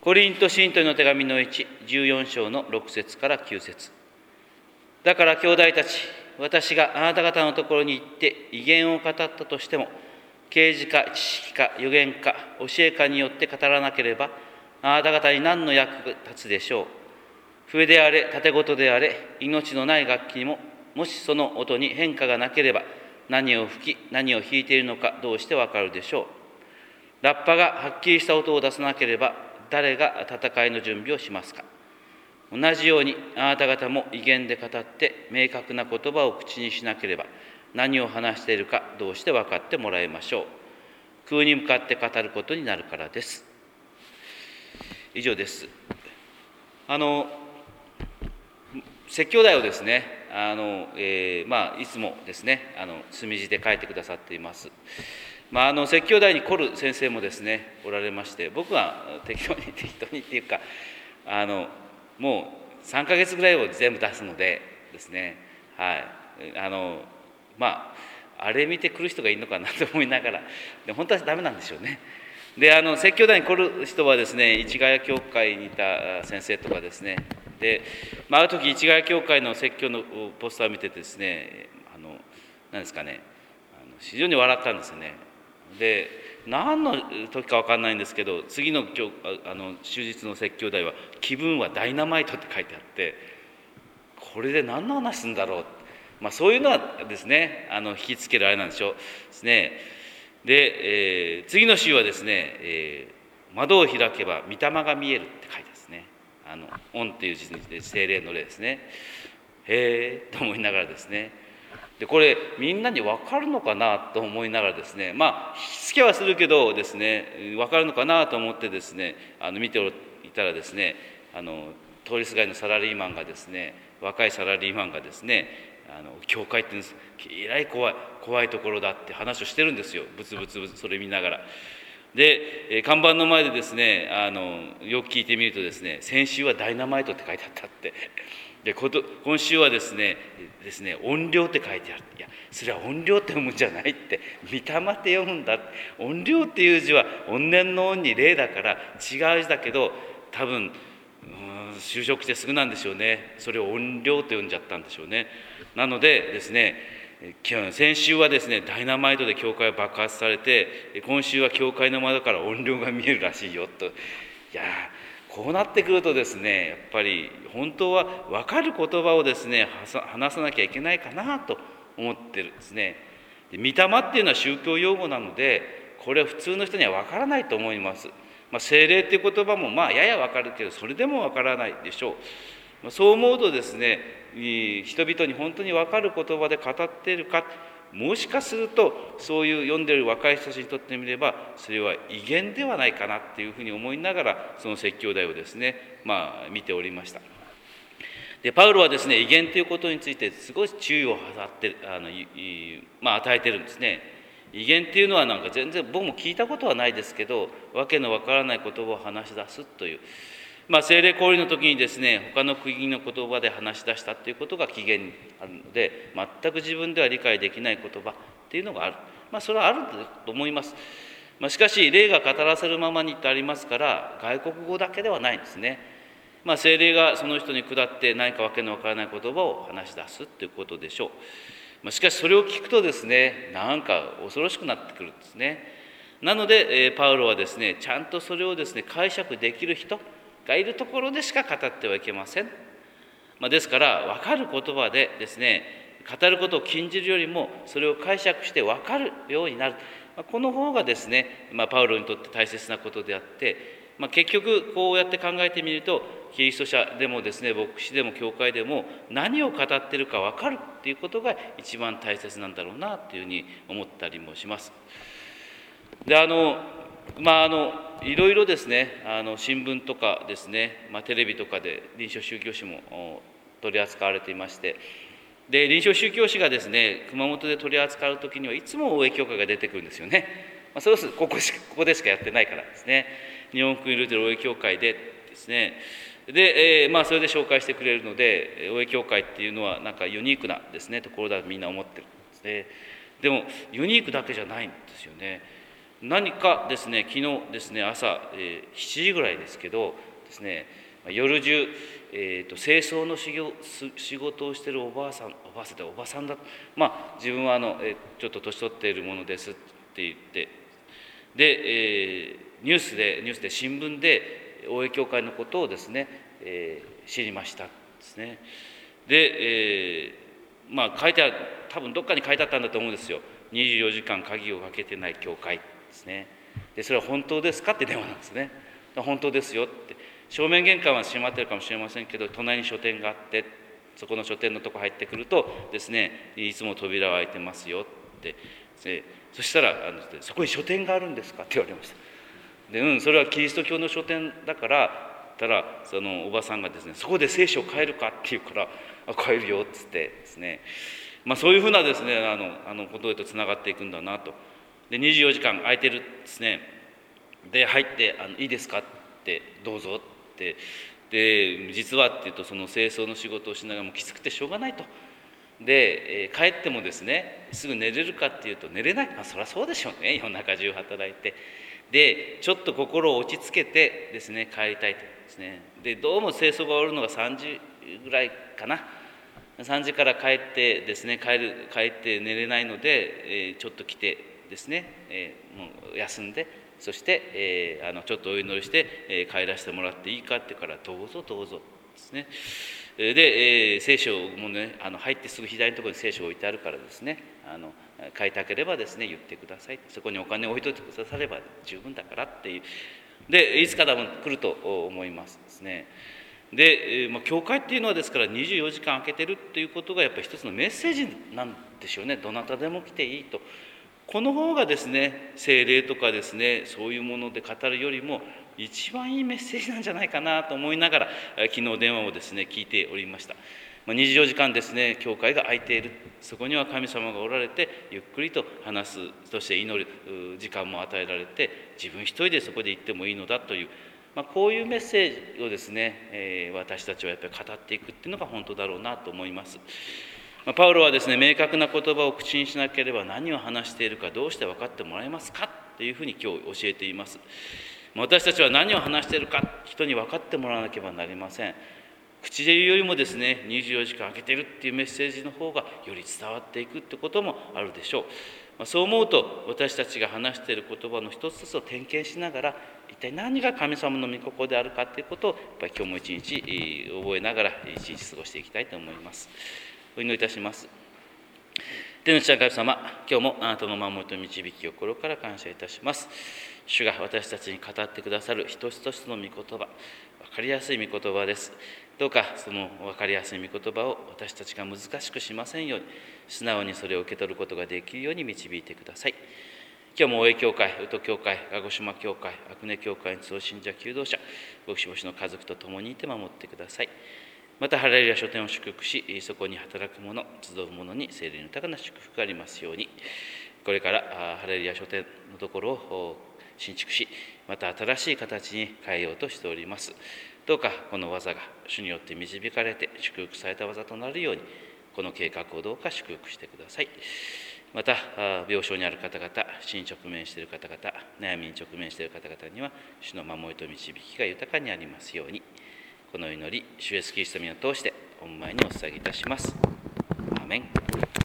コリント信徒への手紙の1、14章の6節から9節。だから兄弟たち、私があなた方のところに行って異言を語ったとしても、啓示か知識か預言か教えかによって語らなければ、あなた方に何の役立つでしょう。笛であれ、盾事であれ、命のない楽器にも、もしその音に変化がなければ、何を吹き、何を弾いているのかどうしてわかるでしょう。ラッパがはっきりした音を出さなければ、誰が戦いの準備をしますか。同じようにあなた方も異言で語って明確な言葉を口にしなければ、何を話しているかどうして分かってもらいましょう。空に向かって語ることになるからです。以上です。説教題をですね、いつもですね、墨字で書いてくださっています。説教題に凝る先生もですね、おられまして、僕は適当にっていうか、もう3ヶ月ぐらいを全部出すのでですね、あれ見てくる人がいるのかなと思いながら、で本当はダメなんでしょうね。で説教題に凝る人はですね、市ヶ谷教会にいた先生とかですね、で、ある時市ヶ谷教会の説教のポスターを見ててですね、何ですかね、非常に笑ったんですよね。で何の時か分かんないんですけど、次の終日の説教題は「気分はダイナマイト」って書いてあって、これで何の話するんだろう、そういうのはですね、引きつけるあれなんでしょうですね。で、次の週はですね、窓を開けば御霊が見えるって書いてですね、恩っていう字で聖霊の霊ですね。へえと思いながらですね、でこれみんなに分かるのかなと思いながらですね、引きつけはするけどですね、分かるのかなと思ってですね、見ていたらですね、通りすがりのサラリーマンがですね、若いサラリーマンがですね、教会ってえらい怖いところだって話をしてるんですよ、ブツブツそれ見ながら。で看板の前でですね、よく聞いてみるとですね、先週はダイナマイトって書いてあったって。で今週はですね音量って書いてある。いやそれは音量って読むんじゃないって、御霊って読むんだ。音量っていう字は怨念の恩に霊だから違う字だけど、多分就職してすぐなんでしょうね。それを音量って読んじゃったんでしょうね。なのでですね、先週はですねダイナマイトで教会は爆発されて、今週は教会の窓から音量が見えるらしいよと。いやこうなってくるとですね、やっぱり本当は分かる言葉をですね話さなきゃいけないかなと思ってるんですね。で御霊っていうのは宗教用語なので、これは普通の人には分からないと思います。聖霊っていう言葉もやや分かるけど、それでも分からないでしょう。そう思うとですね、人々に本当に分かる言葉で語っているか、もしかするとそういう読んでいる若い人たちにとってみればそれは異言ではないかなっていうふうに思いながら、その説教題をですね見ておりました。でパウロはですね、異言ということについてすごい注意を与えてるんですね。異言っていうのはなんか全然僕も聞いたことはないですけど、わけのわからない言葉を話し出すという、聖霊降臨の時にですね、他の国の言葉で話し出したということが起源にあるので、全く自分では理解できない言葉っていうのがある。それはあると思います。しかし霊が語らせるままにってありますから、外国語だけではないんですね。聖霊がその人に下って何かわけのわからない言葉を話し出すということでしょう。しかしそれを聞くとですね、なんか恐ろしくなってくるんですね。なのでパウロはですね、ちゃんとそれをですね解釈できる人がいるところでしか語ってはいけません。ですから分かる言葉でですね語ることを禁じるよりも、それを解釈して分かるようになる、この方がですね、パウロにとって大切なことであって、結局こうやって考えてみると、キリスト者でもですね、牧師でも教会でも何を語っているか分かるっていうことが一番大切なんだろうなというふうに思ったりもします。でいろいろですね、新聞とかですね、テレビとかで臨床宗教史も取り扱われていまして、で臨床宗教史がですね熊本で取り扱う時にはいつも大江教会が出てくるんですよね。それはここでしかやってないからですね。日本国ルーテル大江教会でですね、で、それで紹介してくれるので、大江教会っていうのはなんかユニークなですねところだとみんな思ってるんですね。でもユニークだけじゃないんですよね。 何かですね、昨日ですね、朝、7時ぐらいですけどですね、夜中、清掃の仕事をしているおばさんだ、自分はちょっと年取っているものですって言って、で、ニュースで新聞で大江教会のことをですね、知りましたですね。で、書いて多分どっかに書いてあったんだと思うんですよ。24時間鍵をかけてない教会ですね。でそれは本当ですかって電話なんですね。本当ですよって。正面玄関は閉まってるかもしれませんけど、隣に書店があって、そこの書店のとこ入ってくるとですね、いつも扉は開いてますよって。そしたらそこに書店があるんですかって言われました。で、それはキリスト教の書店だから、たらそのおばさんがですね、そこで聖書を変えるかって言うから、変えるよっつってですね、そういうふうなですね、ことへとつながっていくんだなと。で、24時間空いてるですね。で、入っていいですかって、どうぞって。で、実はっていうと、その清掃の仕事をしながらもきつくてしょうがないと。で、帰ってもですね、すぐ寝れるかっていうと寝れない。そりゃそうでしょうね、夜中中働いて。で、ちょっと心を落ち着けてですね、帰りたいとですね。で、どうも清掃が終わるのが3時ぐらいかな。3時から帰ってですね、帰って寝れないので、ちょっと来てですね、もう休んで、そして、ちょっとお祈りして、帰らせてもらっていいかって言うから、どうぞどうぞですね。で、聖書もね、入ってすぐ左のところに聖書を置いてあるからですね、買いたければですね、言ってください。そこにお金を置いといてくだされば十分だからっていう。で、いつか多分来ると思いますですね。で、教会っていうのはですから24時間空けてるっていうことがやっぱり一つのメッセージなんでしょうね。どなたでも来ていいと。この方がですね、聖霊とかですね、そういうもので語るよりも一番いいメッセージなんじゃないかなと思いながら、昨日電話をですね、聞いておりました。24時間ですね、教会が空いている。そこには神様がおられて、ゆっくりと話す、そして祈る時間も与えられて、自分一人でそこで行ってもいいのだという、こういうメッセージをですね、私たちはやっぱり語っていくっていうのが本当だろうなと思います。パウロはですね、明確な言葉を口にしなければ何を話しているかどうして分かってもらえますかというふうに今日教えています。私たちは何を話しているか人に分かってもらわなければなりません。口で言うよりもですね、24時間空けてるっていうメッセージの方がより伝わっていくってこともあるでしょう。そう思うと私たちが話している言葉の一つずつを点検しながら、一体何が神様の御心であるかということをやっぱり今日も一日覚えながら一日過ごしていきたいと思います。お祈りいたします。天の父なる神様、今日もあなたの守りと導きを心から感謝いたします。主が私たちに語ってくださる一つ一つの御言葉、分かりやすい御言葉です。どうかその分かりやすい御言葉を私たちが難しくしませんように、素直にそれを受け取ることができるように導いてください。今日も大江教会、宇都教会、鹿児島教会、阿久根教会に通信者求道者、牧師牧師の家族と共にいて守ってください。またハレルヤ書店を祝福し、そこに働く者、集う者に聖霊の豊かな祝福がありますように。これからハレルヤ書店のところを新築し、また新しい形に変えようとしております。どうかこの技が主によって導かれて祝福された技となるように、この計画をどうか祝福してください。また病床にある方々、死に直面している方々、悩みに直面している方々には主の守りと導きが豊かにありますように。この祈り、主イエスキリストの皆を通して御前にお捧げいたします。アーメン。